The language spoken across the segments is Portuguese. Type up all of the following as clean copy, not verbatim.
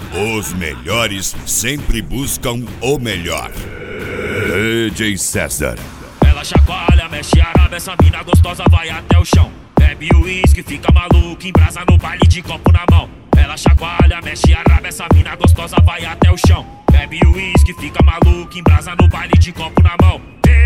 Os melhores sempre buscam o melhor. DJ César. Ela chacoalha, mexe a raba, essa mina gostosa vai até o chão. Bebe o uísque, fica maluco, embrasa no baile de copo na mão. Ela chacoalha, mexe a raba, essa mina gostosa vai até o chão. Bebe o uísque, fica maluco, embrasa no baile de copo na mão.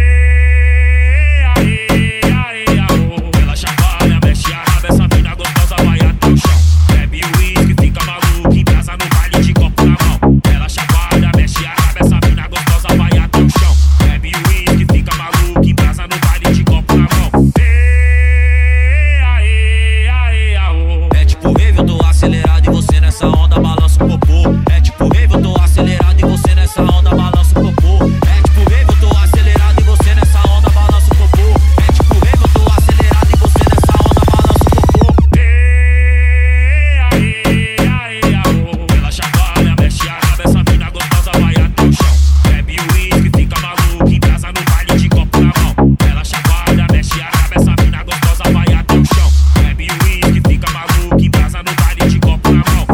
Ela chacoalha, mexe a raba, essa mina gostosa vai até o chão. Bebe o uísque, fica maluco, embrasa no baile de copo na mão. Ela chacoalha, mexe a raba, essa mina gostosa vai até o chão. Bebe o uísque, fica maluco, embrasa no baile de copo na mão. É tipo rave, eu tô acelerado e você nessa onda balança o popô. É tipo rave, eu tô acelerado e você nessa onda balança o popô. É tipo rave, eu tô acelerado e você nessa onda balança o popô. É tipo rave, eu tô acelerado e você nessa onda balança o popô. Ela chacoalha, mexe a raba, essa mina gostosa vai até o chão. Bebe o uísque, fica maluco, embrasa no baile de copo na mão. Ela chacoalha, mexe a raba, essa mina gostosa vai até o chão. Bebe o uísque, fica maluco, embrasa no baile de copo na mão.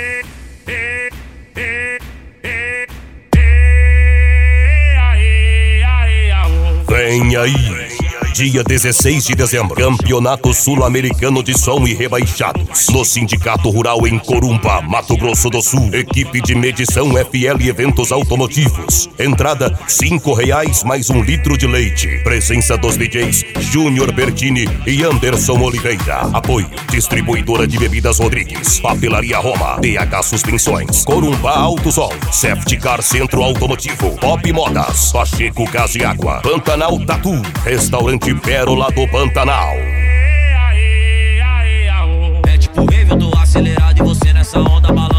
Vem aí, dia 16 de dezembro, Campeonato Sul-Americano de Som e Rebaixados, no Sindicato Rural em Corumbá, Mato Grosso do Sul. Equipe de medição FL Eventos Automotivos. Entrada R$5 mais 1 litro de leite. Presença dos DJs Júnior Bertini e Anderson Oliveira. Apoio Distribuidora de Bebidas Rodrigues, Papelaria Roma, DH Suspensões, Corumbá Auto Sol, Safety Car Centro Automotivo, Pop Modas, Pacheco Gás e Água, Pantanal Tatu, Restaurante Pérola do Pantanal. É tipo rave, eu tô acelerado e você nessa onda balança.